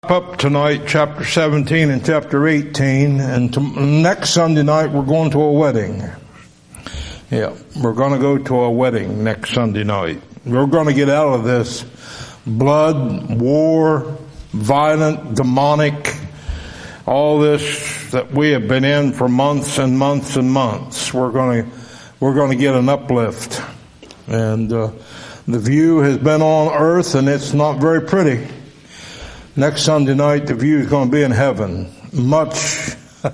Up tonight, chapter 17 and chapter 18, and next Sunday night we're going to a wedding. Yeah, we're going to go to a wedding next Sunday night. We're going to get out of this blood, war, violent, demonic, all this that we have been in for months and months and months. We're going to get an uplift, and the view has been on earth, and it's not very pretty. Next Sunday night, the view is going to be in heaven. Much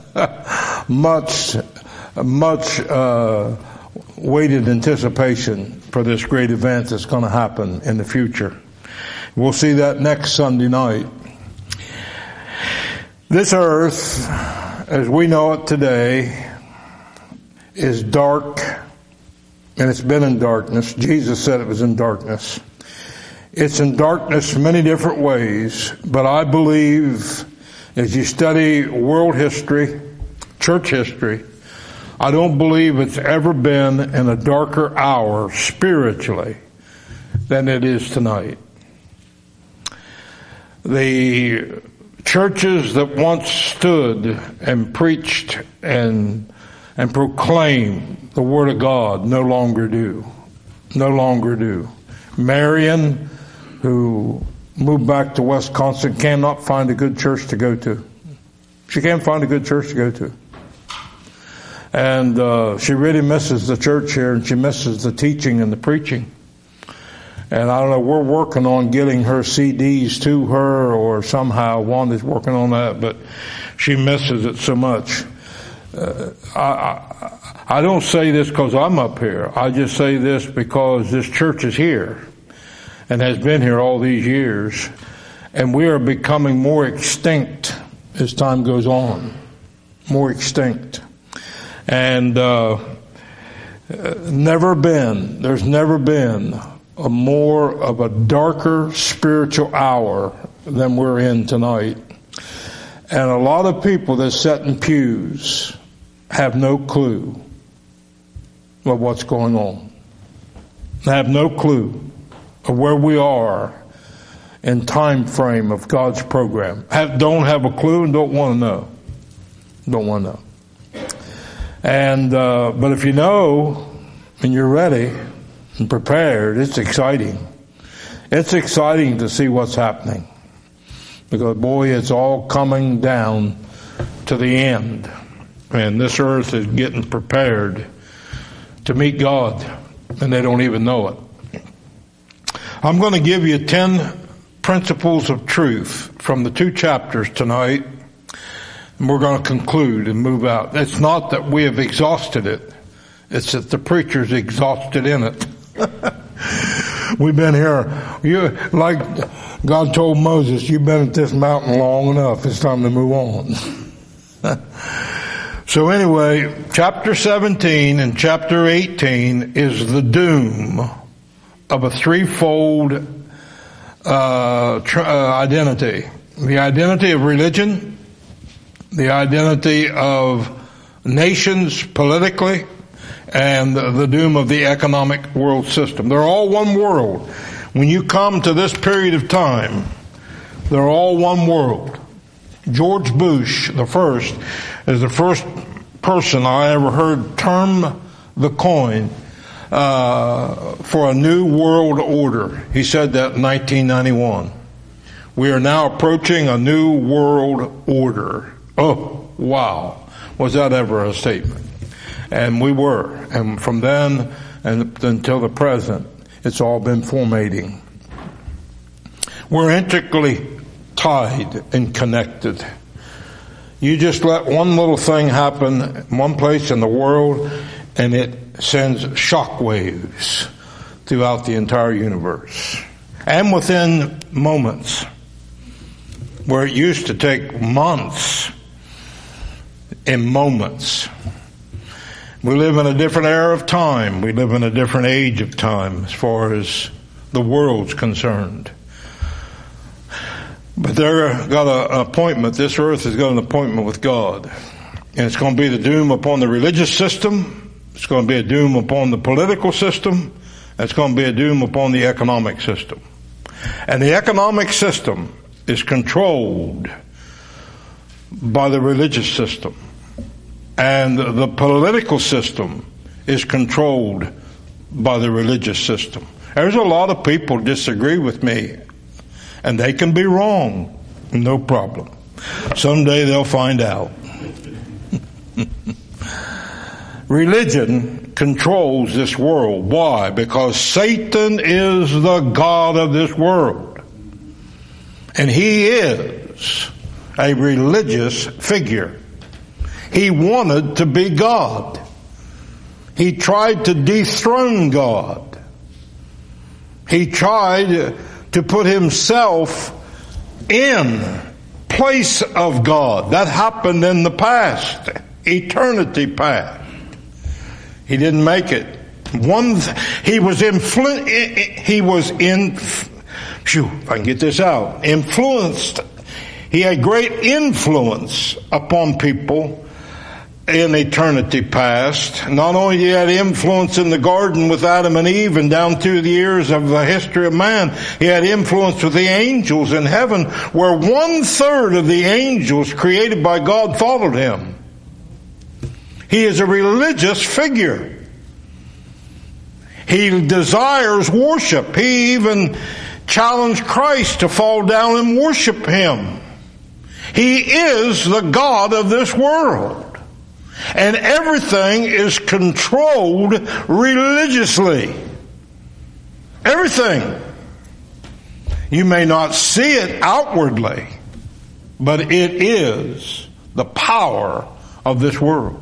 waited anticipation for this great event that's going to happen in the future. We'll see that next Sunday night. This earth, as we know it today, is dark, and it's been in darkness. Jesus said it was in darkness. It's in darkness many different ways, but I believe as you study world history, church history, I don't believe it's ever been in a darker hour spiritually than it is tonight. The churches that once stood and preached and proclaimed the Word of God no longer do. No longer do. Marion, who moved back to Wisconsin, cannot find a good church to go to. She can't find a good church to go to. And she really misses the church here, and she misses the teaching and the preaching. And I don't know, we're working on getting her CDs to her, or somehow Wanda's working on that, but she misses it so much. I don't say this because I'm up here. I just say this because this church is here and has been here all these years, and we are becoming more extinct as time goes on. More extinct. And there's never been a more of a darker spiritual hour than we're in tonight. And a lot of people that sit in pews have no clue of what's going on. They have no clue of where we are in time frame of God's program. Don't have a clue and don't want to know. Don't want to know. And but if you know and you're ready and prepared, it's exciting. It's exciting to see what's happening, because boy, it's all coming down to the end, and this earth is getting prepared to meet God, and they don't even know it. I'm going to give you 10 principles of truth from the 2 chapters tonight, and we're going to conclude and move out. It's not that we have exhausted it. It's that the preacher's exhausted in it. We've been here. Like God told Moses, you've been at this mountain long enough. It's time to move on. So anyway, chapter 17 and chapter 18 is the doom of a threefold identity. The identity of religion, the identity of nations politically, and the doom of the economic world system. They're all one world. When you come to this period of time, they're all one world. George Bush, the first, is the first person I ever heard term the coin for a new world order. He said that in 1991. We are now approaching a new world order. Oh, wow. Was that ever a statement? And we were. And from then and until the present, it's all been formating. We're intricately tied and connected. You just let one little thing happen one place in the world, and it sends shock waves throughout the entire universe. And within moments, where it used to take months, in moments. We live in a different era of time. We live in a different age of time as far as the world's concerned. But they're got an appointment. This earth has got an appointment with God. And it's going to be the doom upon the religious system. It's going to be a doom upon the political system. It's going to be a doom upon the economic system. And the economic system is controlled by the religious system, and the political system is controlled by the religious system. There's a lot of people disagree with me, and they can be wrong. No problem. Someday they'll find out. Religion controls this world. Why? Because Satan is the god of this world. And he is a religious figure. He wanted to be God. He tried to dethrone God. He tried to put himself in place of God. That happened in the past, eternity past. He didn't make it. Influenced. He had great influence upon people in eternity past. Not only he had influence in the garden with Adam and Eve and down through the years of the history of man, he had influence with the angels in heaven, where 1/3 of the angels created by God followed him. He is a religious figure. He desires worship. He even challenged Christ to fall down and worship him. He is the God of this world. And everything is controlled religiously. Everything. You may not see it outwardly, but it is the power of this world.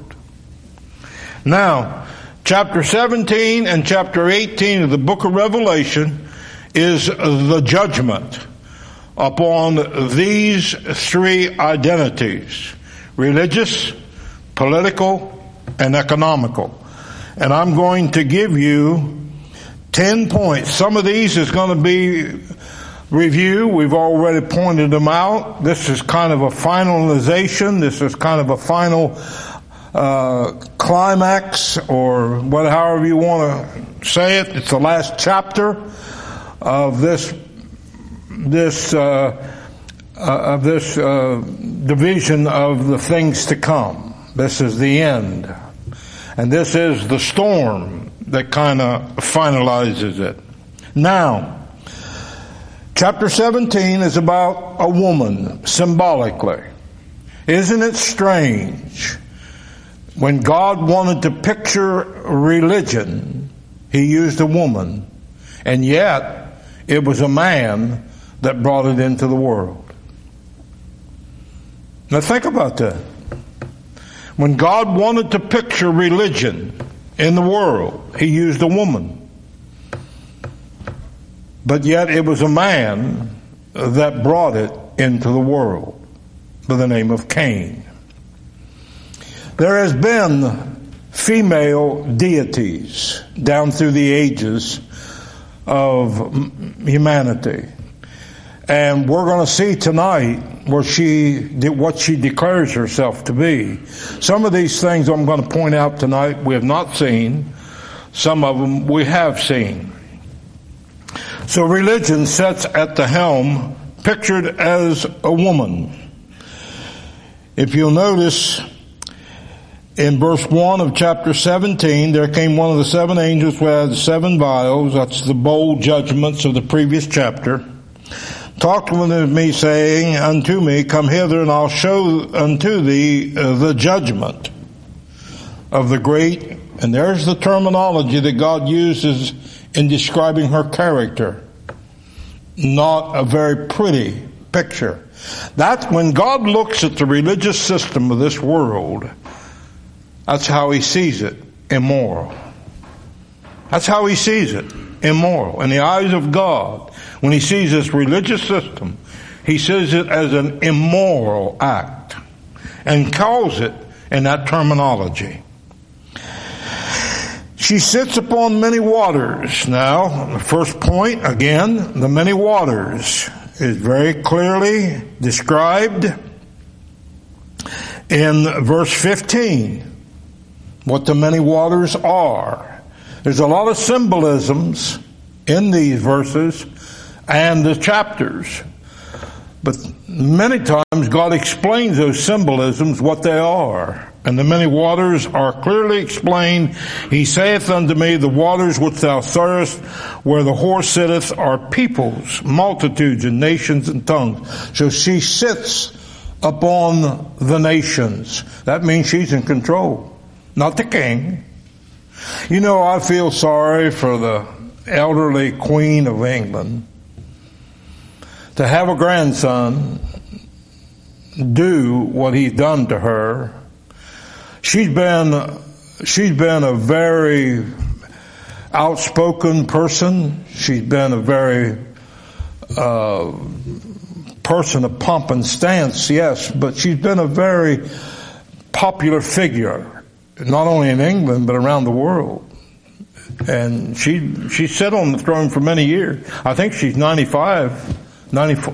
Now, chapter 17 and chapter 18 of the book of Revelation is the judgment upon these three identities: religious, political, and economical. And I'm going to give you 10 points. Some of these is going to be review. We've already pointed them out. This is kind of a finalization. This is kind of a final climax, or however you want to say it. It's the last chapter of this division of the things to come. This is the end. And this is the storm that kind of finalizes it. Now, chapter 17 is about a woman, symbolically. Isn't it strange? When God wanted to picture religion, he used a woman. And yet, it was a man that brought it into the world. Now think about that. When God wanted to picture religion in the world, he used a woman. But yet it was a man that brought it into the world by the name of Cain. There has been female deities down through the ages of humanity. And we're going to see tonight what she declares herself to be. Some of these things I'm going to point out tonight we have not seen. Some of them we have seen. So religion sits at the helm, pictured as a woman. If you'll notice, in verse 1 of chapter 17, there came one of the 7 angels who had 7 vials. That's the bowl judgments of the previous chapter. Talked with me, saying unto me, Come hither, and I'll show unto thee the judgment of the great. And there's the terminology that God uses in describing her character. Not a very pretty picture. That's when God looks at the religious system of this world. That's how he sees it, immoral. That's how he sees it, immoral. In the eyes of God, when he sees this religious system, he sees it as an immoral act and calls it in that terminology. She sits upon many waters. Now, the first point, again, the many waters is very clearly described in verse 15. What the many waters are. There's a lot of symbolisms in these verses and the chapters. But many times God explains those symbolisms, what they are. And the many waters are clearly explained. He saith unto me, the waters which thou sawest, where the horse sitteth, are peoples, multitudes, and nations, and tongues. So she sits upon the nations. That means she's in control, not the king. You know, I feel sorry for the elderly Queen of England to have a grandson do what he's done to her. She's been a very outspoken person. She's been a very person of pomp and stance, yes, but she's been a very popular figure, not only in England but around the world. And she sat on the throne for many years. I think she's 94,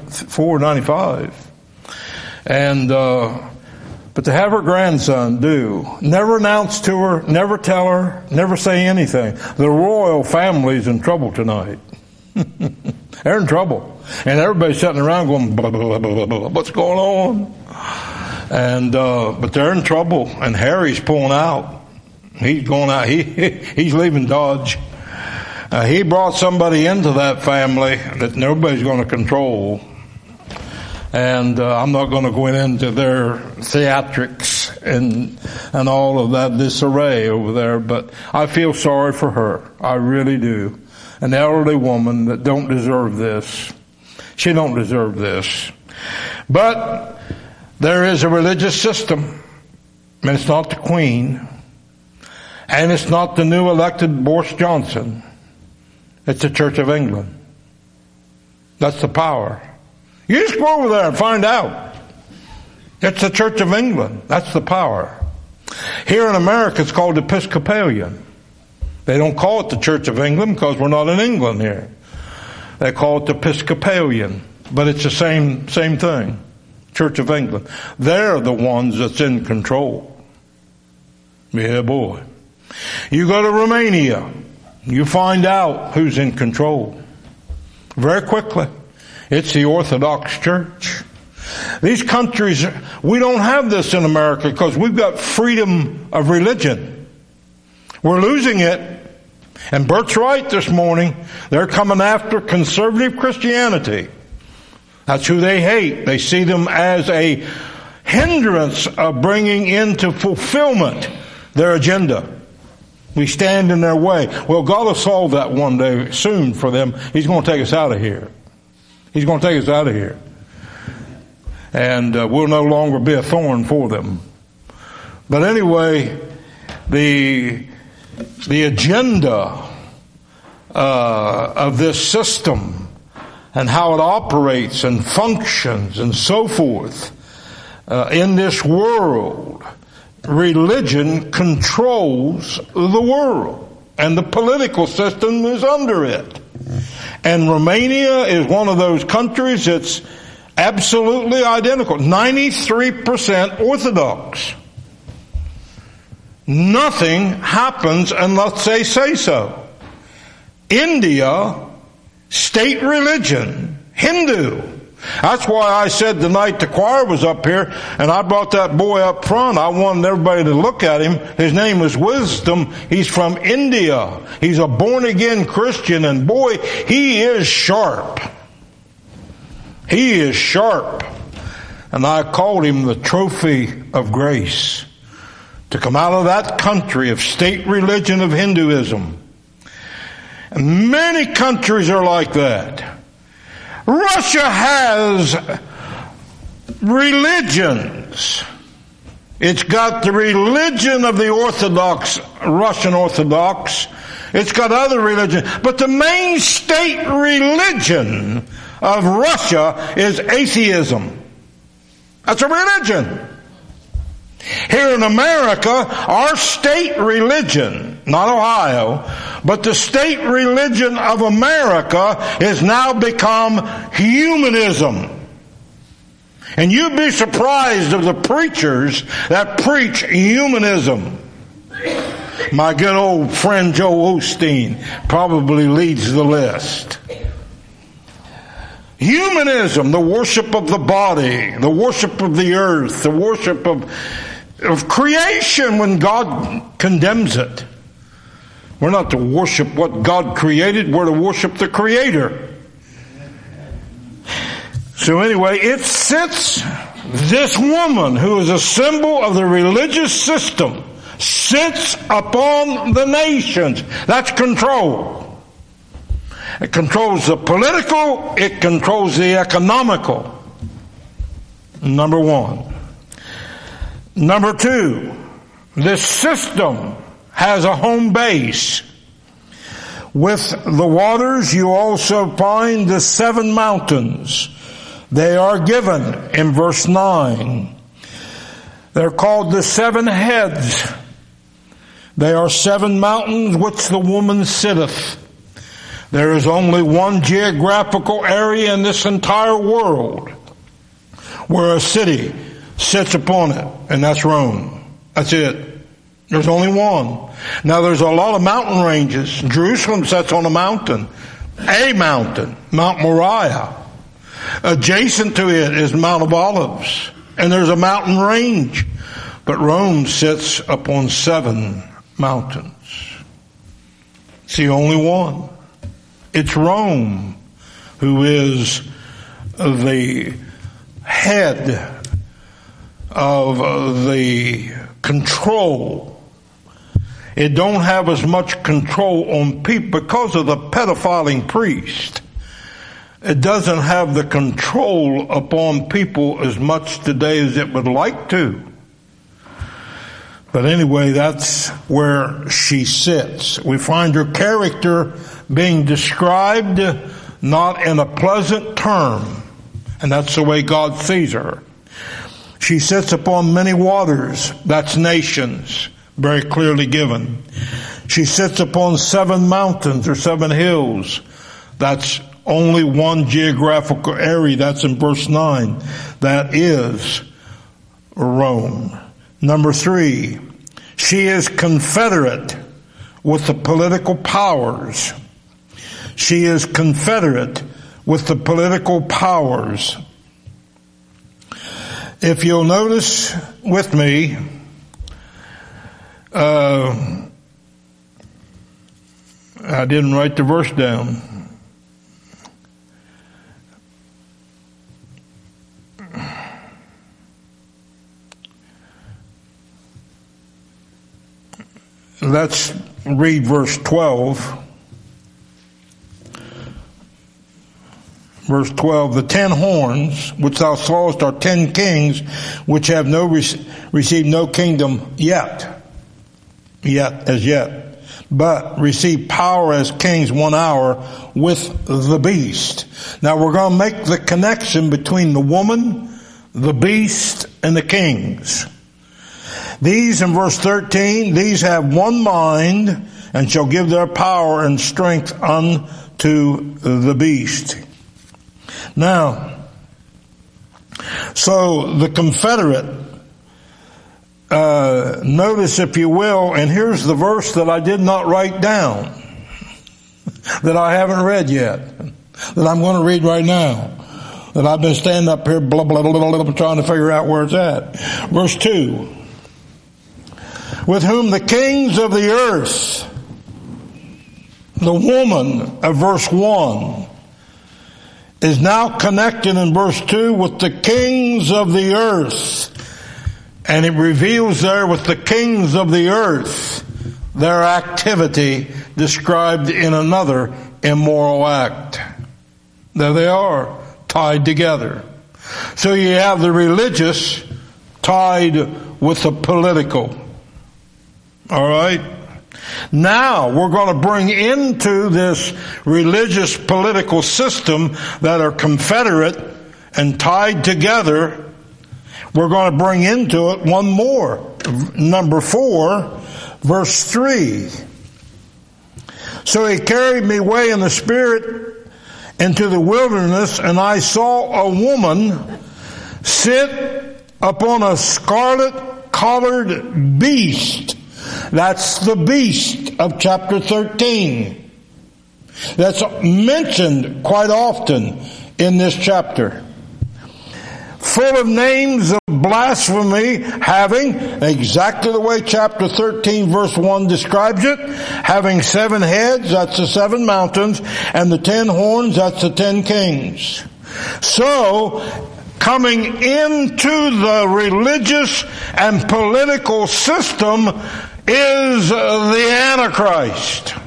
95. And but to have her grandson never announce to her, never tell her, never say anything. The royal family's in trouble tonight. They're in trouble. And everybody's sitting around going, blah, blah, blah, blah, what's going on? And but they're in trouble. And Harry's pulling out. He's going out. He's leaving Dodge. He brought somebody into that family that nobody's going to control. And I'm not going to go into their theatrics and all of that disarray over there, but I feel sorry for her. I really do. An elderly woman that don't deserve this. She don't deserve this. But there is a religious system, and it's not the Queen, and it's not the new elected Boris Johnson. It's the Church of England. That's the power. You just go over there and find out. It's the Church of England. That's the power. Here in America, it's called Episcopalian. They don't call it the Church of England because we're not in England here. They call it Episcopalian, but it's the same thing. Church of England. They're the ones that's in control. Yeah, boy. You go to Romania, you find out who's in control. Very quickly. It's the Orthodox Church. These countries, we don't have this in America because we've got freedom of religion. We're losing it. And Bert's right this morning. They're coming after conservative Christianity. That's who they hate. They see them as a hindrance of bringing into fulfillment their agenda. We stand in their way. Well, God will solve that one day soon for them. He's going to take us out of here. He's going to take us out of here. And we'll no longer be a thorn for them. But anyway, the agenda of this system and how it operates and functions and so forth in this world, religion controls the world. And the political system is under it. And Romania is one of those countries that's absolutely identical. 93% Orthodox. Nothing happens unless they say so. India, state religion, Hindu. That's why I said the night the choir was up here, and I brought that boy up front. I wanted everybody to look at him. His name is Wisdom. He's from India. He's a born-again Christian, and boy, he is sharp. He is sharp. And I called him the trophy of grace to come out of that country of state religion of Hinduism. And many countries are like that. Russia has religions. It's got the religion of the Orthodox, Russian Orthodox. It's got other religions. But the main state religion of Russia is atheism. That's a religion. Here in America, our state religion, not Ohio, but the state religion of America has now become humanism. And you'd be surprised of the preachers that preach humanism. My good old friend Joe Osteen probably leads the list. Humanism, the worship of the body, the worship of the earth, the worship of creation when God condemns it. We're not to worship what God created, we're to worship the Creator. So anyway, it sits, this woman who is a symbol of the religious system, sits upon the nations. That's control. It controls the political, it controls the economical. Number one. Number two, this system has a home base. With the waters you also find the 7 mountains. They are given in verse 9. They're called the 7 heads. They are 7 mountains which the woman sitteth. There is only one geographical area in this entire world where a city sits upon it, and that's Rome. That's it. There's only one. Now there's a lot of mountain ranges. Jerusalem sits on a mountain, Mount Moriah. Adjacent to it is Mount of Olives, and there's a mountain range. But Rome sits upon 7 mountains. It's the only one. It's Rome who is the head of the control. It don't have as much control on people because of the pedophiling priest. It doesn't have the control upon people as much today as it would like to. But anyway, that's where she sits. We find her character being described not in a pleasant term, and that's the way God sees her. She sits upon many waters, that's nations, very clearly given. She sits upon 7 mountains or 7 hills, that's only one geographical area, that's in verse 9. That is Rome. Number 3, she is confederate with the political powers. She is confederate with the political powers. If you'll notice with me, I didn't write the verse down. Let's read verse 12. Verse 12, the 10 horns which thou sawest are 10 kings which have received no kingdom yet, but receive power as kings 1 hour with the beast. Now we're going to make the connection between the woman, the beast, and the kings. These, in verse 13, these have one mind and shall give their power and strength unto the beast. Now, so the confederate, notice if you will, and here's the verse that I did not write down, that I haven't read yet, that I'm going to read right now, that I've been standing up here blah, blah, blah, blah, blah, trying to figure out where it's at. Verse 2, with whom the kings of the earth, the woman of verse 1, is now connected in verse 2 with the kings of the earth. And it reveals there with the kings of the earth their activity described in another immoral act. There they are, tied together. So you have the religious tied with the political. All right? Now we're going to bring into this religious political system that are confederate and tied together, we're going to bring into it one more. Number 4, verse 3. So he carried me away in the spirit into the wilderness, and I saw a woman sit upon a scarlet-collared beast. That's the beast of chapter 13. That's mentioned quite often in this chapter. Full of names of blasphemy, having, exactly the way chapter 13 verse 1 describes it, having 7 heads, that's the 7 mountains, and the 10 horns, that's the 10 kings. So, coming into the religious and political system is the Antichrist,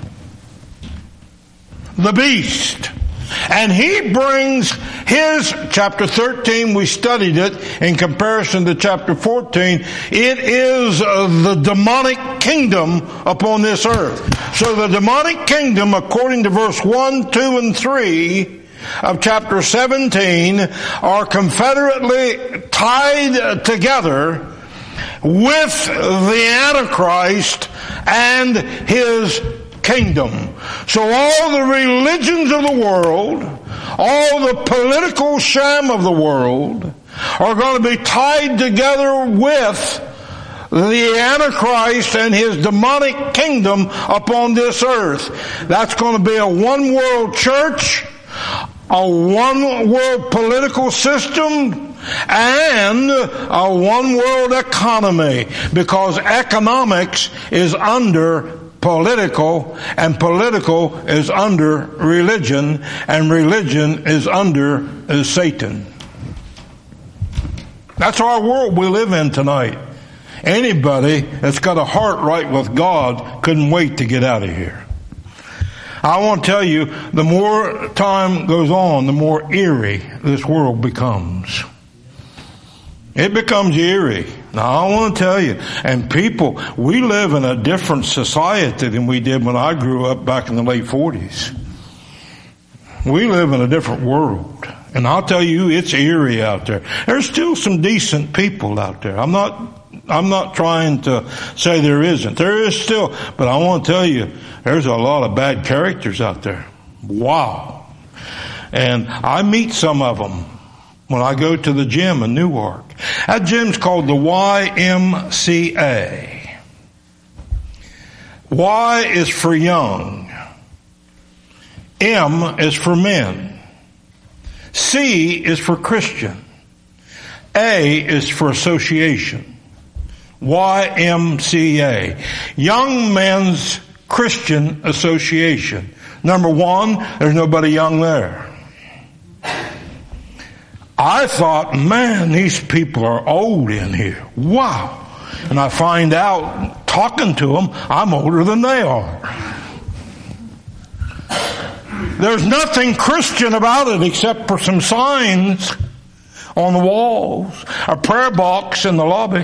the beast. And he brings his, chapter 13, we studied it in comparison to chapter 14. It is the demonic kingdom upon this earth. So the demonic kingdom, according to verse 1, 2, and 3 of chapter 17, are confederately tied together with the Antichrist and his kingdom. So all the religions of the world, all the political sham of the world are going to be tied together with the Antichrist and his demonic kingdom upon this earth. That's going to be a one world church, a one world political system, and a one world economy, because economics is under political, and political is under religion, and religion is under Satan. That's our world we live in tonight. Anybody that's got a heart right with God couldn't wait to get out of here. I want to tell you, the more time goes on, the more eerie this world becomes. It becomes eerie. Now I want to tell you, and people, we live in a different society than we did when I grew up back in the late 40s. We live in a different world. And I'll tell you, it's eerie out there. There's still some decent people out there. I'm not trying to say there isn't. There is still, but I want to tell you, there's a lot of bad characters out there. Wow. And I meet some of them when I go to the gym in Newark. That gym's called the YMCA. Y is for young. M is for men. C is for Christian. A is for association. YMCA. Young Men's Christian Association. Number 1, there's nobody young there. I thought, man, these people are old in here. Wow. And I find out, talking to them, I'm older than they are. There's nothing Christian about it except for some signs on the walls, a prayer box in the lobby.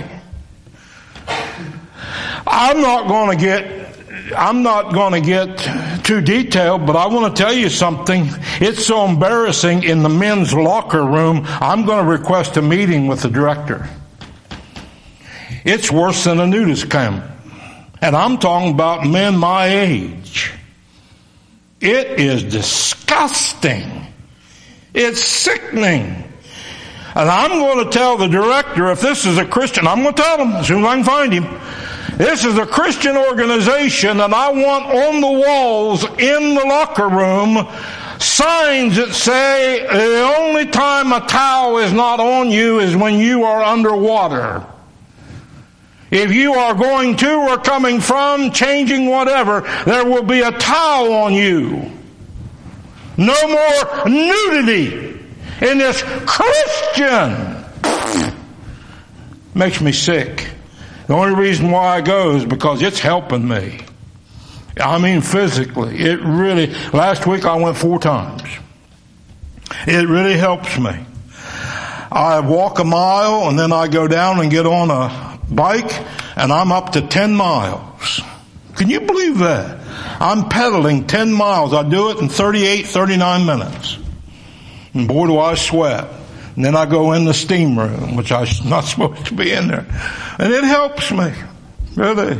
I'm not going to get too detailed, but I want to tell you something. It's so embarrassing in the men's locker room, I'm going to request a meeting with the director. It's worse than a nudist camp. And I'm talking about men my age. It is disgusting. It's sickening. And I'm going to tell the director, if this is a Christian, I'm going to tell him as soon as I can find him. This is a Christian organization, and I want on the walls in the locker room signs that say the only time a towel is not on you is when you are underwater. If you are going to or coming from, changing whatever, there will be a towel on you. No more nudity in this Christian. Makes me sick. The only reason why I go is because it's helping me. I mean physically. It really, last week I went 4 times. It really helps me. I walk a mile and then I go down and get on a bike and I'm up to 10 miles. Can you believe that? I'm pedaling 10 miles. I do it in 38, 39 minutes. And boy, do I sweat. And then I go in the steam room, which I'm not supposed to be in there. And it helps me. Really.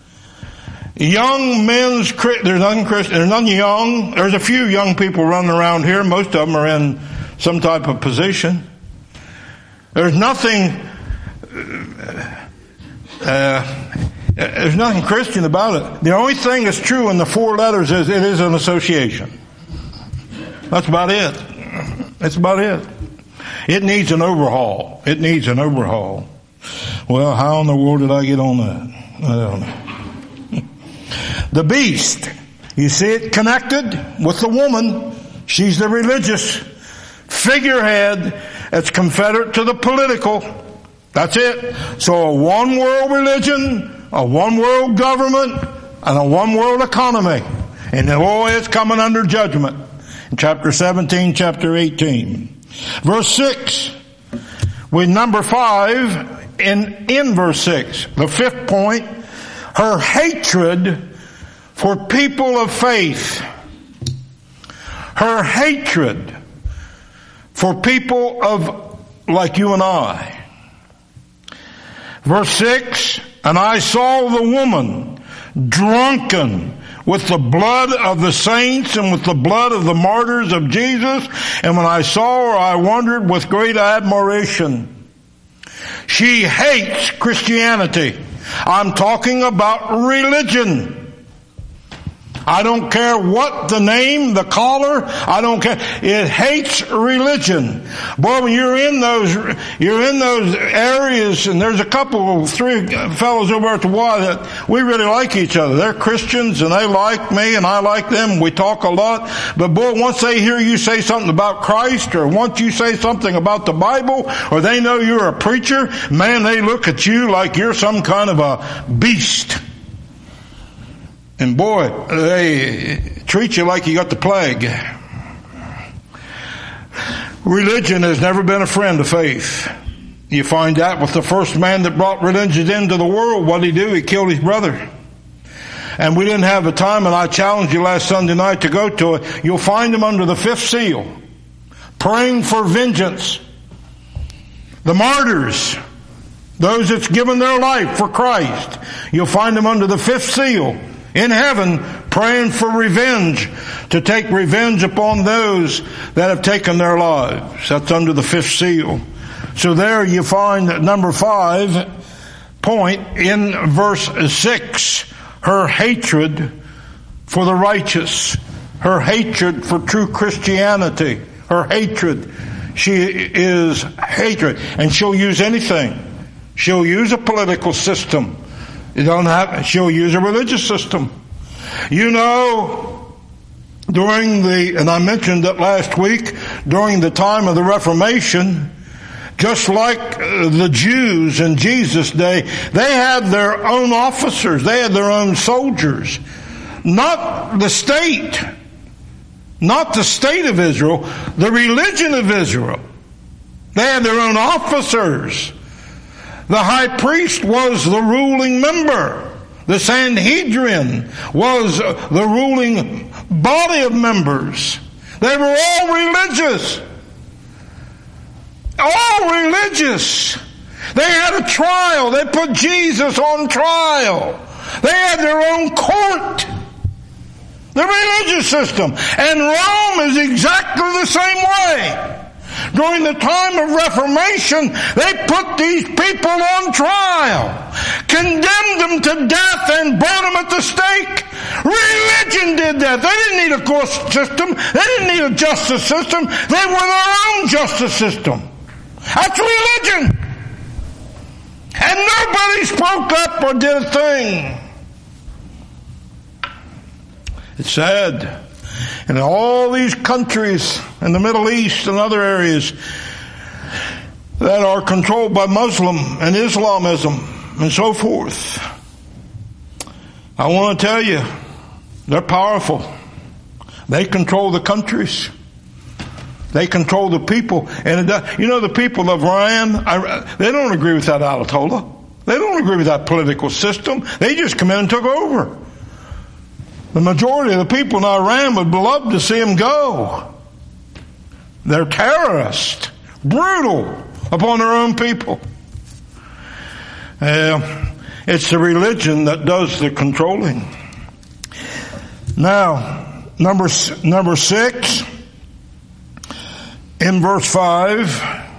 Young men's, there's nothing Christian, there's nothing young. There's a few young people running around here. Most of them are in some type of position. There's nothing, there's nothing Christian about it. The only thing that's true in the 4 letters is it is an association. That's about it. That's about it. It needs an overhaul. It needs an overhaul. Well, how in the world did I get on that? I don't know. The beast. You see it connected with the woman. She's the religious figurehead that's confederate to the political. That's it. So a one world religion, a one world government, and a one world economy. And the law is coming under judgment. In chapter 17, chapter 18. Verse 6. With number 5, in verse 6. The fifth point, her hatred for people of faith. Her hatred for people of like you and I. Verse 6, and I saw the woman drunken with the blood of the saints and with the blood of the martyrs of Jesus. And when I saw her, I wondered with great admiration. She hates Christianity. I'm talking about religion. I don't care what the name, the color, I don't care. It hates religion. Boy, when you're in those areas, and there's a couple, 3 fellows over at the Y that we really like each other. They're Christians and they like me and I like them. We talk a lot. But boy, once they hear you say something about Christ, or once you say something about the Bible, or they know you're a preacher, man, they look at you like you're some kind of a beast. And boy, they treat you like you got the plague. Religion has never been a friend of faith. You find that with the first man that brought religion into the world. What did he do? He killed his brother. And we didn't have the time, and I challenged you last Sunday night to go to it. You'll find him under the 5th seal, praying for vengeance. The martyrs, those that's given their life for Christ, you'll find them under the 5th seal. In heaven, praying for revenge, to take revenge upon those that have taken their lives. That's under the 5th seal. So there you find number 5 point in verse 6, her hatred for the righteous, her hatred for true Christianity, her hatred. She is hatred, and she'll use anything. She'll use a political system. She'll use a religious system. You know, and I mentioned it last week, during the time of the Reformation, just like the Jews in Jesus' day, they had their own officers, they had their own soldiers. Not the state of Israel, the religion of Israel. They had their own officers. The high priest was the ruling member. The Sanhedrin was the ruling body of members. They were all religious. All religious. They had a trial. They put Jesus on trial. They had their own court. The religious system. And Rome is exactly the same way. During the time of Reformation, they put these people on trial, condemned them to death, and burned them at the stake. Religion did that. They didn't need a court system. They didn't need a justice system. They were their own justice system. That's religion. And nobody spoke up or did a thing. It's sad. And in all these countries in the Middle East and other areas that are controlled by Muslim and Islamism and so forth, I want to tell you, they're powerful. They control the countries. They control the people. And the people of Iran, they don't agree with that Ayatollah. They don't agree with that political system. They just come in and took over. The majority of the people in Iran would love to see them go. They're terrorists, brutal upon their own people. It's the religion that does the controlling. Now, number 6, in verse 5,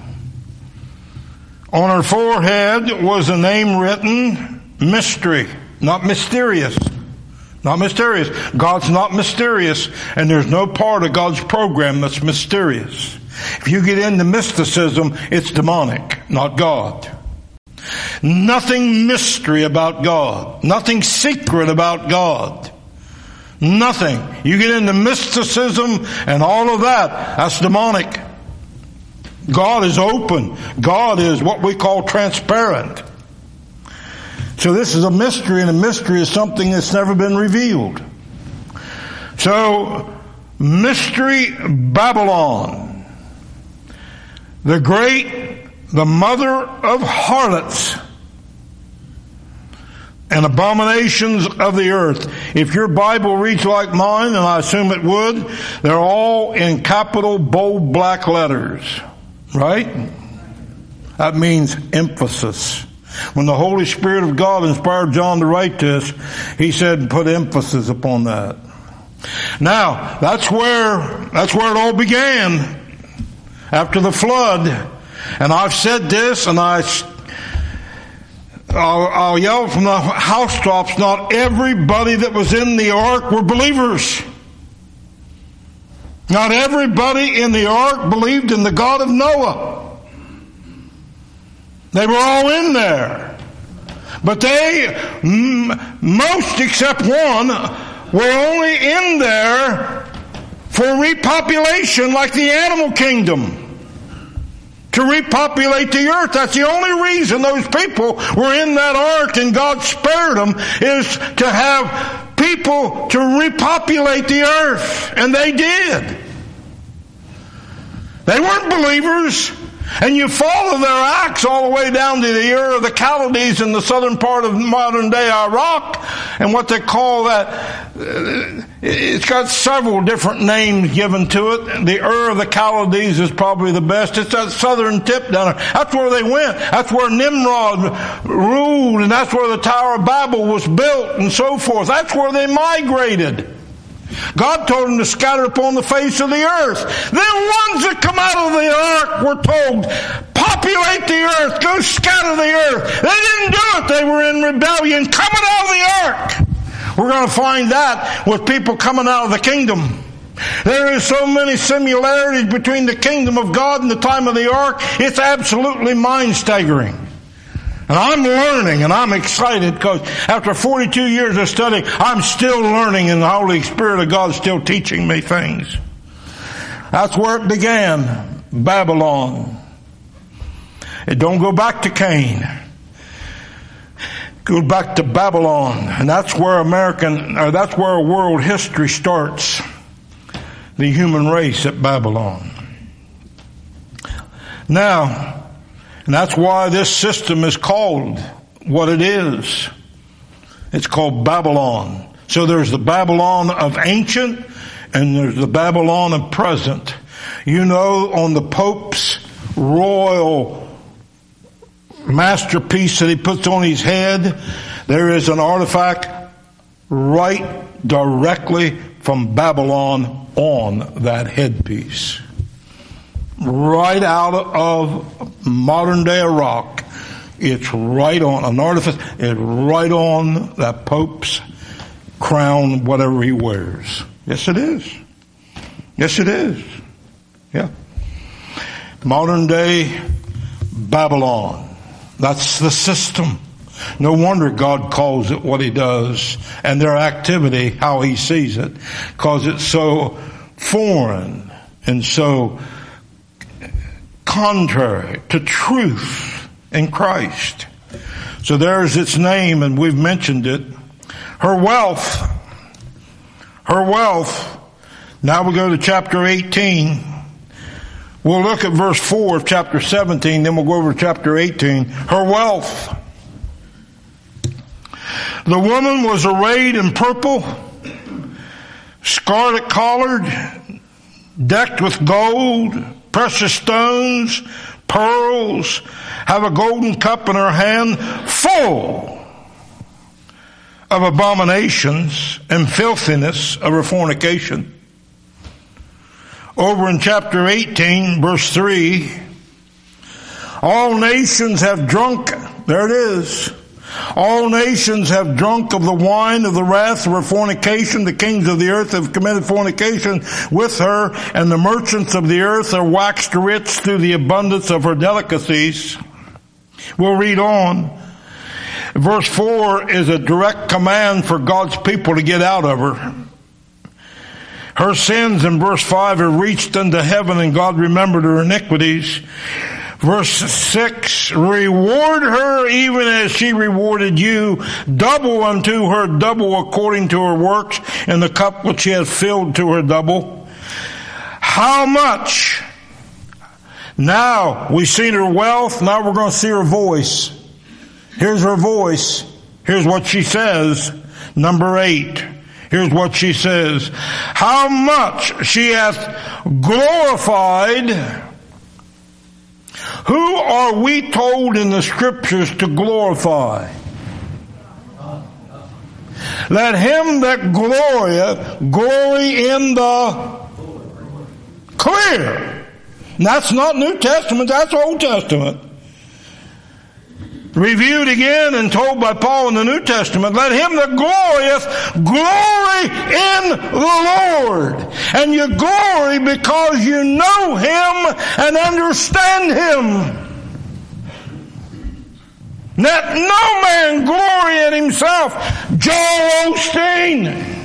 on her forehead was a name written, Mystery, not mysterious. Not mysterious. God's not mysterious, and there's no part of God's program that's mysterious. If you get into mysticism, it's demonic, not God. Nothing mystery about God. Nothing secret about God. Nothing. You get into mysticism and all of that, that's demonic. God is open. God is what we call transparent. So this is a mystery, and a mystery is something that's never been revealed. So, Mystery Babylon, the mother of harlots and abominations of the earth. If your Bible reads like mine, and I assume it would, they're all in capital bold black letters. Right? That means emphasis. When the Holy Spirit of God inspired John to write this, he said, put emphasis upon that. Now, that's where it all began. After the flood. And I've said this, and I'll yell from the housetops, not everybody that was in the ark were believers. Not everybody in the ark believed in the God of Noah. They were all in there. But they, most except one, were only in there for repopulation like the animal kingdom. To repopulate the earth. That's the only reason those people were in that ark and God spared them, is to have people to repopulate the earth. And they did. They weren't believers. And you follow their acts all the way down to the Ur of the Chaldees in the southern part of modern day Iraq, and what they call that, it's got several different names given to it. The Ur of the Chaldees is probably the best. It's that southern tip down there. That's where they went. That's where Nimrod ruled, and that's where the Tower of Babel was built, and so forth. That's where they migrated. God told them to scatter upon the face of the earth. The ones that come out of the ark were told, populate the earth, go scatter the earth. They didn't do it. They were in rebellion coming out of the ark. We're going to find that with people coming out of the kingdom. There is so many similarities between the kingdom of God and the time of the ark, it's absolutely mind-staggering. And I'm learning, and I'm excited, because after 42 years of studying, I'm still learning, and the Holy Spirit of God is still teaching me things. That's where it began, Babylon. It don't go back to Cain. It goes back to Babylon, and that's where that's where world history starts. The human race at Babylon. Now, and that's why this system is called what it is. It's called Babylon. So there's the Babylon of ancient, and there's the Babylon of present. You know, on the Pope's royal masterpiece that he puts on his head, there is an artifact right directly from Babylon on that headpiece. Right out of modern day Iraq. It's right on, an artifice, it's right on that Pope's crown, whatever he wears. Yes, it is. Yes, it is. Yeah. Modern day Babylon. That's the system. No wonder God calls it what he does, and their activity, how he sees it, because it's so foreign and so contrary to truth in Christ. So there's its name, and we've mentioned it. Her wealth. Now we go to chapter 18. We'll look at verse 4 of chapter 17, then we'll go over to chapter 18. Her wealth. The woman was arrayed in purple, scarlet collared, decked with gold, precious stones, pearls, have a golden cup in her hand, full of abominations and filthiness of her fornication. Over in chapter 18, verse 3, all nations have drunk, there it is, All nations have drunk of the wine of the wrath of her fornication. The kings of the earth have committed fornication with her, and the merchants of the earth are waxed rich through the abundance of her delicacies. We'll read on. Verse 4 is a direct command for God's people to get out of her. Her sins in verse 5 have reached unto heaven, and God remembered her iniquities. Verse 6, reward her even as she rewarded you, double unto her double according to her works, and the cup which she has filled to her double. How much? Now, we've seen her wealth, now we're going to see her voice. Here's her voice. Here's what she says. Number 8. Here's what she says. How much she hath glorified. Who are we told in the scriptures to glorify? Let him that glorieth glory in the clear. And that's not New Testament, that's Old Testament. Reviewed again and told by Paul in the New Testament, let him that glorieth glory in the Lord. And you glory because you know him and understand him. Let no man glory in himself. Joel Osteen.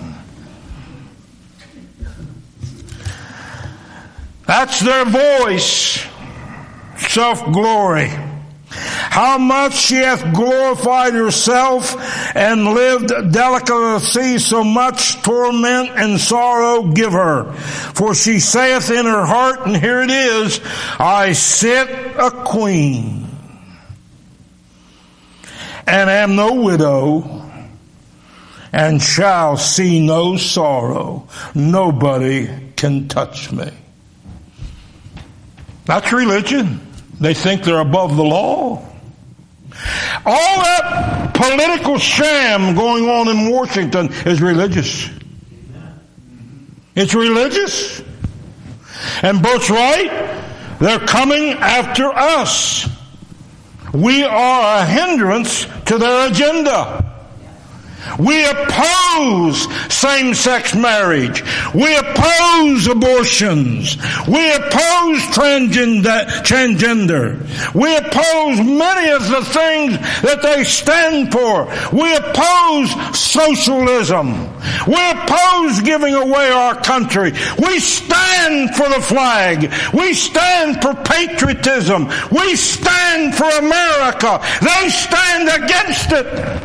That's their voice. Self-glory. How much she hath glorified herself and lived delicately, so much torment and sorrow give her. For she saith in her heart, and here it is, I sit a queen, and am no widow, and shall see no sorrow. Nobody can touch me. That's religion. They think they're above the law. All that political sham going on in Washington is religious. It's religious. And Bert's right. They're coming after us. We are a hindrance to their agenda. We oppose same-sex marriage. We oppose abortions. We oppose transgender. We oppose many of the things that they stand for. We oppose socialism. We oppose giving away our country. We stand for the flag. We stand for patriotism. We stand for America. They stand against it.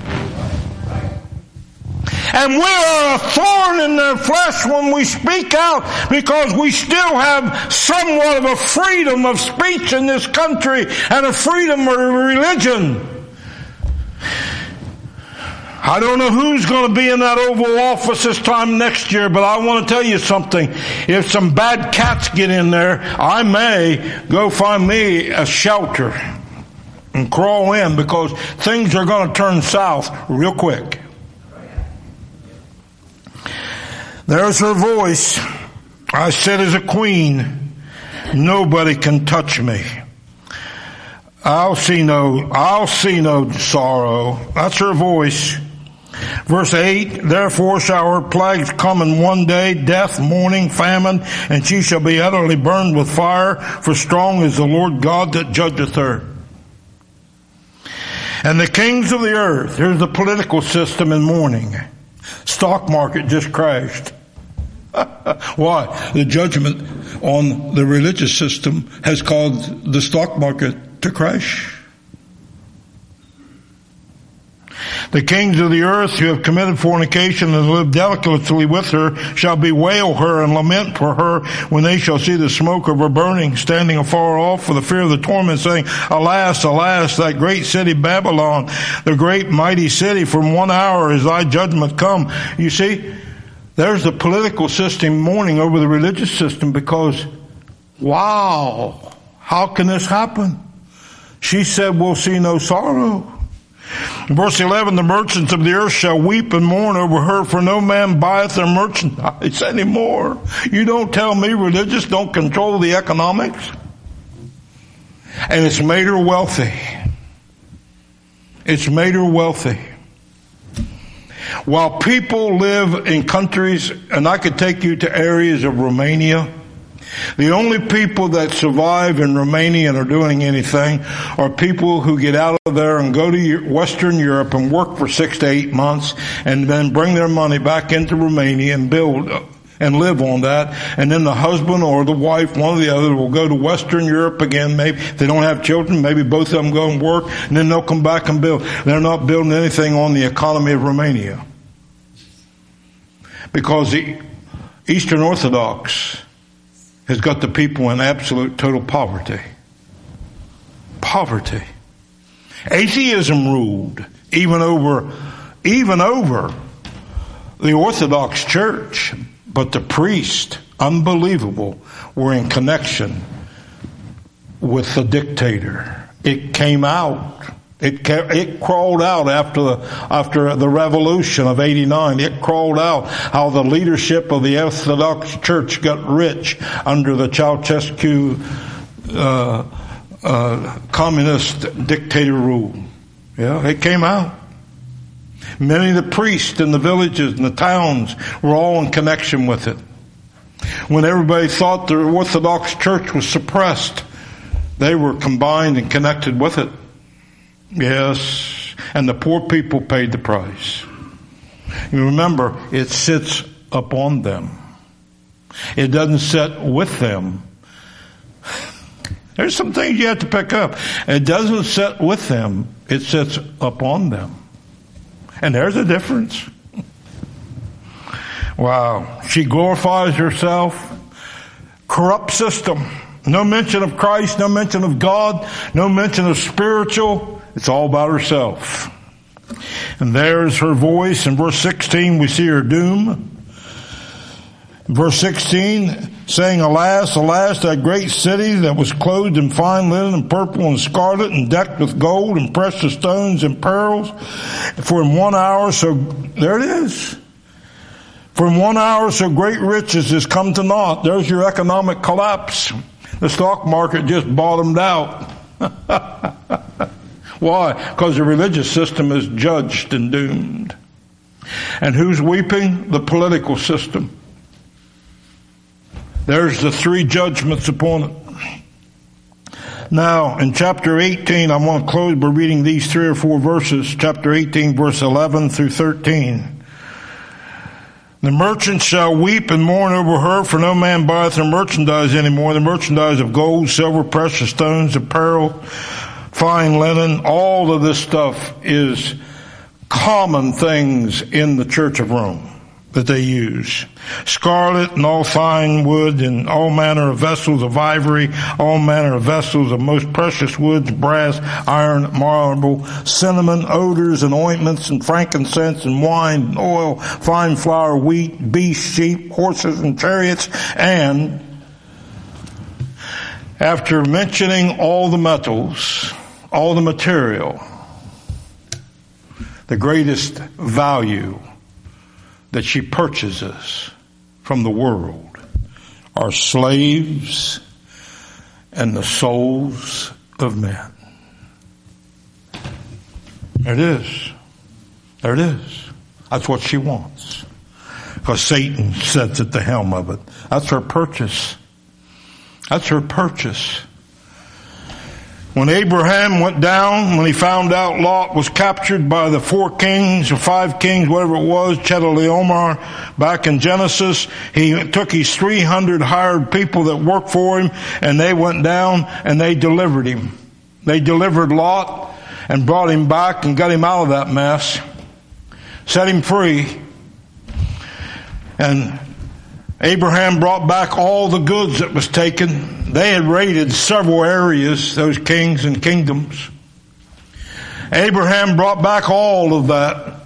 And we are a thorn in their flesh when we speak out, because we still have somewhat of a freedom of speech in this country and a freedom of religion. I don't know who's going to be in that Oval Office this time next year, but I want to tell you something. If some bad cats get in there, I may go find me a shelter and crawl in, because things are going to turn south real quick. There's her voice. I sit as a queen. Nobody can touch me. I'll see no sorrow. That's her voice. Verse 8, therefore shall her plagues come in one day, death, mourning, famine, and she shall be utterly burned with fire, for strong is the Lord God that judgeth her. And the kings of the earth, here's the political system in mourning. Stock market just crashed. Why? The judgment on the religious system has caused the stock market to crash. The kings of the earth who have committed fornication and lived delicately with her shall bewail her and lament for her when they shall see the smoke of her burning, standing afar off for the fear of the torment, saying, alas, alas, that great city Babylon, the great mighty city, from 1 hour is thy judgment come. You see, there's the political system mourning over the religious system, because, wow, how can this happen? She said, we'll see no sorrow. In verse 11, the merchants of the earth shall weep and mourn over her, for no man buyeth their merchandise anymore. You don't tell me religious don't control the economics? And it's made her wealthy. It's made her wealthy. While people live in countries, and I could take you to areas of Romania, the only people that survive in Romania and are doing anything are people who get out of there and go to Western Europe and work for 6 to 8 months and then bring their money back into Romania and build and live on that. And then the husband or the wife, one or the other, will go to Western Europe again. Maybe if they don't have children, maybe both of them go and work, and then they'll come back and build. They're not building anything on the economy of Romania. Because the Eastern Orthodox has got the people in absolute total poverty. Poverty. Atheism ruled even over the Orthodox Church, but the priests, unbelievable, were in connection with the dictator. It came out. It crawled out after the revolution of '89. It crawled out how the leadership of the Orthodox Church got rich under the Ceausescu communist dictator rule. Yeah, it came out. Many of the priests in the villages and the towns were all in connection with it. When everybody thought the Orthodox Church was suppressed, they were combined and connected with it. Yes, and the poor people paid the price. You remember, it sits upon them. It doesn't sit with them. There's some things you have to pick up. It doesn't sit with them. It sits upon them. And there's a difference. Wow. She glorifies herself. Corrupt system. No mention of Christ, no mention of God, no mention of spiritual. It's all about herself. And there's her voice. In verse 16, we see her doom. In verse 16, saying, Alas, alas, that great city that was clothed in fine linen and purple and scarlet and decked with gold and precious stones and pearls. For in 1 hour, so there it is. For in 1 hour, so great riches has come to naught. There's your economic collapse. The stock market just bottomed out. Why? Because the religious system is judged and doomed. And who's weeping? The political system. There's the 3 judgments upon it. Now, in chapter 18, I want to close by reading these 3 or 4 verses. Chapter 18, verse 11 through 13. The merchants shall weep and mourn over her, for no man buyeth her merchandise anymore. The merchandise of gold, silver, precious stones, apparel, fine linen, all of this stuff is common things in the Church of Rome that they use. Scarlet and all fine wood and all manner of vessels of ivory, all manner of vessels of most precious woods, brass, iron, marble, cinnamon, odors and ointments and frankincense and wine and oil, fine flour, wheat, beasts, sheep, horses and chariots. And after mentioning all the metals, all the material, the greatest value that she purchases from the world are slaves and the souls of men. There it is. There it is. That's what she wants. Because Satan sits at the helm of it. That's her purchase. That's her purchase. When Abraham went down, when he found out Lot was captured by the 4 kings or 5 kings, whatever it was, Chedorlaomer, back in Genesis, he took his 300 hired people that worked for him, and they went down and they delivered him. They delivered Lot and brought him back and got him out of that mess, set him free. And Abraham brought back all the goods that was taken. They had raided several areas, those kings and kingdoms. Abraham brought back all of that.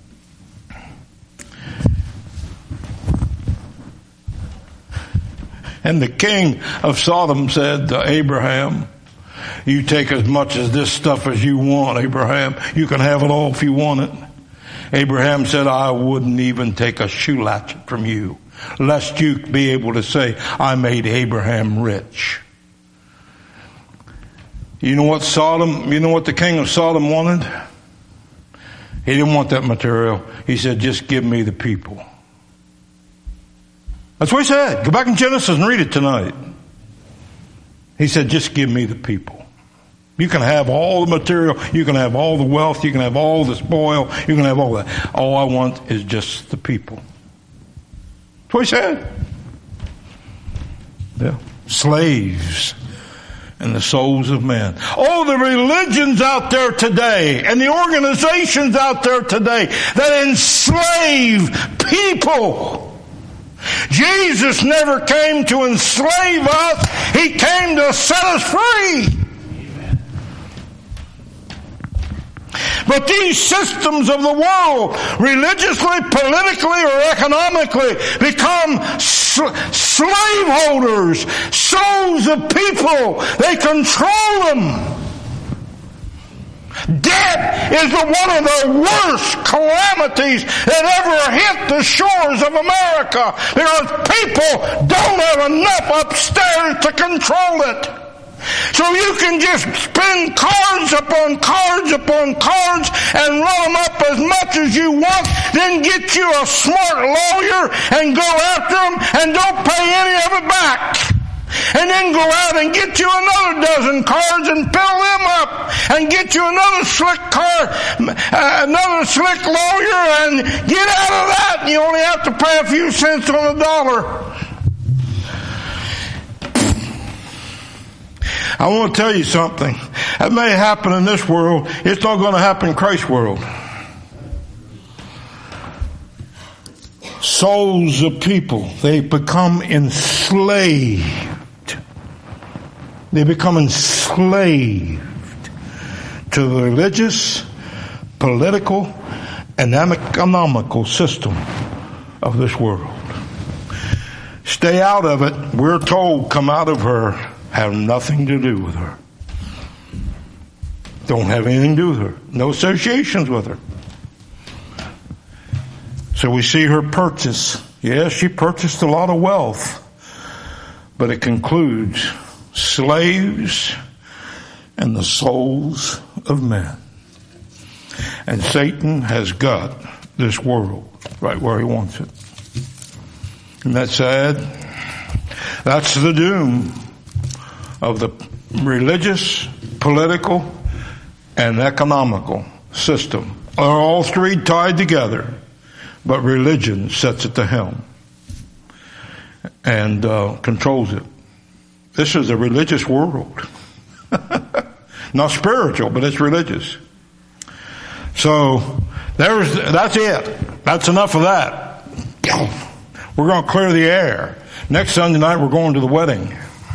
And the king of Sodom said to Abraham, you take as much of this stuff as you want, Abraham. You can have it all if you want it. Abraham said, I wouldn't even take a shoe latchet from you, lest you be able to say, I made Abraham rich. You know what the king of Sodom wanted? He didn't want that material. He said, just give me the people. That's what he said. Go back in Genesis and read it tonight. He said, just give me the people. You can have all the material. You can have all the wealth. You can have all the spoil. You can have all that. All I want is just the people. That's what he said. Yeah. Slaves and the souls of men. Oh, the religions out there today and the organizations out there today that enslave people. Jesus never came to enslave us. He came to set us free. But these systems of the world, religiously, politically, or economically, become slaveholders, souls of people. They control them. Debt is one of the worst calamities that ever hit the shores of America, because people don't have enough upstairs to control it. So you can just spend cards upon cards upon cards and run them up as much as you want, then get you a smart lawyer and go after them and don't pay any of it back. And then go out and get you another dozen cards and fill them up and get you another slick card, another slick lawyer, and get out of that. And you only have to pay a few cents on the dollar. I want to tell you something. That may happen in this world. It's not going to happen in Christ's world. Souls of people, they become enslaved. They become enslaved to the religious, political, and economical system of this world. Stay out of it. We're told, come out of her. Have nothing to do with her. Don't have anything to do with her. No associations with her. So we see her purchase. Yes, she purchased a lot of wealth. But it concludes slaves and the souls of men. And Satan has got this world right where he wants it. Isn't that sad? That's the doom of the religious, political, and economical system. Are all three tied together, but religion sets at the helm and controls it. This is a religious world. Not spiritual, but it's religious. So that's it. That's enough of that. We're going to clear the air. Next Sunday night we're going to the wedding.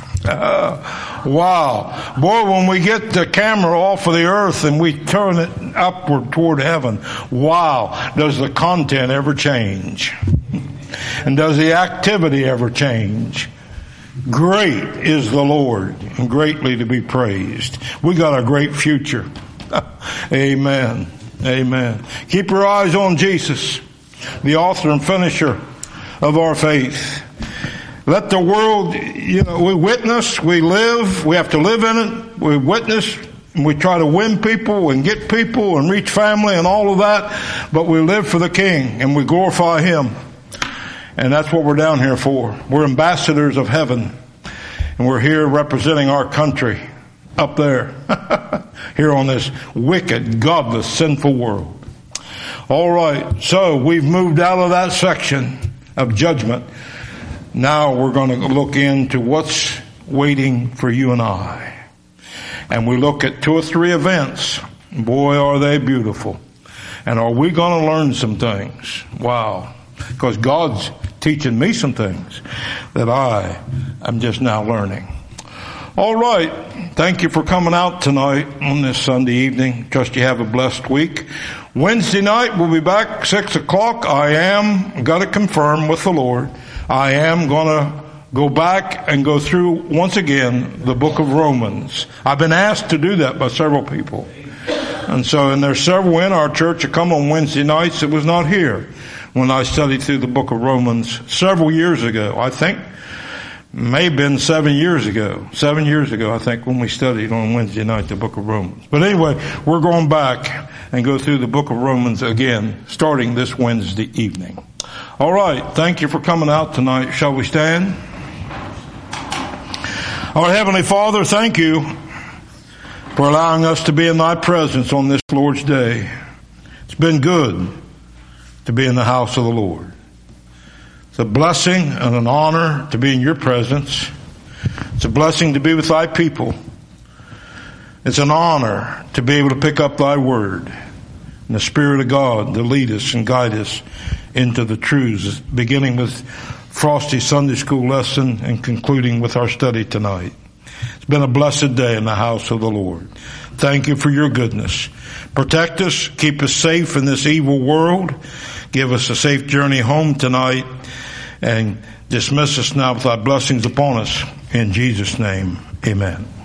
Wow. Boy, when we get the camera off of the earth and we turn it upward toward heaven, wow, does the content ever change? And does the activity ever change? Great is the Lord and greatly to be praised. We got a great future. Amen. Amen. Keep your eyes on Jesus, the author and finisher of our faith. Let the world, we witness, we live, we have to live in it, we witness, and we try to win people and get people and reach family and all of that, but we live for the King and we glorify Him. And that's what we're down here for. We're ambassadors of heaven, and we're here representing our country up there, here on this wicked, godless, sinful world. All right, so we've moved out of that section of judgment. Now we're going to look into what's waiting for you and I. And we look at 2 or 3 events. Boy, are they beautiful. And are we going to learn some things? Wow. Because God's teaching me some things that I am just now learning. All right. Thank you for coming out tonight on this Sunday evening. Trust you have a blessed week. Wednesday night we'll be back 6 o'clock. I am going to confirm with the Lord. I am going to go back and go through once again the book of Romans. I've been asked to do that by several people. And there's several in our church that come on Wednesday nights that was not here when I studied through the book of Romans several years ago. I think may have been 7 years ago. 7 years ago, I think, when we studied on Wednesday night the book of Romans. But anyway, we're going back and go through the book of Romans again, starting this Wednesday evening. All right. Thank you for coming out tonight. Shall we stand? Our Heavenly Father, thank you for allowing us to be in thy presence on this Lord's Day. It's been good to be in the house of the Lord. It's a blessing and an honor to be in your presence. It's a blessing to be with thy people. It's an honor to be able to pick up thy word and the Spirit of God to lead us and guide us into the truths, beginning with Frosty's Sunday school lesson and concluding with our study tonight. It's been a blessed day in the house of the Lord. Thank you for your goodness. Protect us, keep us safe in this evil world. Give us a safe journey home tonight, and dismiss us now with thy blessings upon us. In Jesus' name, amen.